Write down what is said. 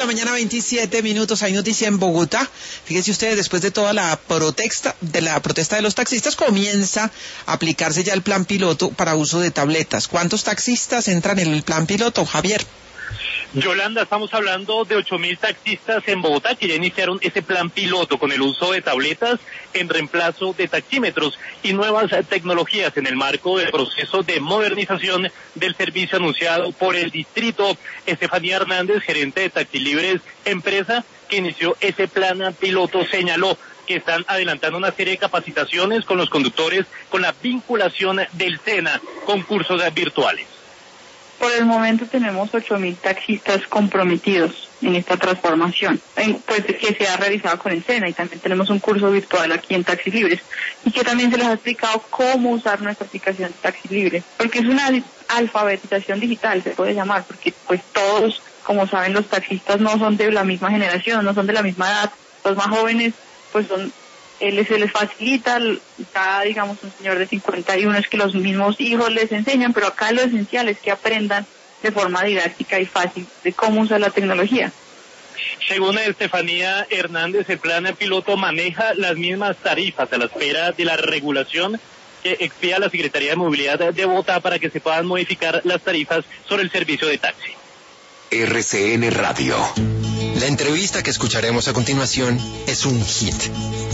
mañana, 27 minutos. Hay noticia en Bogotá. Fíjense ustedes, después de toda la protesta de los taxistas, comienza a aplicarse ya el plan piloto para uso de tabletas. ¿Cuántos taxistas entran en el plan piloto, Javier? Yolanda, estamos hablando de 8.000 taxistas en Bogotá que ya iniciaron ese plan piloto con el uso de tabletas en reemplazo de taxímetros y nuevas tecnologías en el marco del proceso de modernización del servicio anunciado por el distrito. Estefanía Hernández, gerente de Taxi Libres, empresa que inició ese plan piloto, señaló que están adelantando una serie de capacitaciones con los conductores con la vinculación del SENA con cursos virtuales. Por el momento tenemos 8.000 taxistas comprometidos en esta transformación, pues que se ha realizado con el SENA, y también tenemos un curso virtual aquí en Taxi Libres, y que también se les ha explicado cómo usar nuestra aplicación Taxi Libre, porque es una alfabetización digital, se puede llamar, porque pues todos, como saben, los taxistas no son de la misma generación, no son de la misma edad. Los más jóvenes pues se les facilita, cada, digamos, un señor de 51 es que los mismos hijos les enseñan, pero acá lo esencial es que aprendan de forma didáctica y fácil de cómo usar la tecnología. Según Estefanía Hernández, el plan piloto maneja las mismas tarifas a la espera de la regulación que expida la Secretaría de Movilidad de Bogotá para que se puedan modificar las tarifas sobre el servicio de taxi. RCN Radio. La entrevista que escucharemos a continuación es un hit.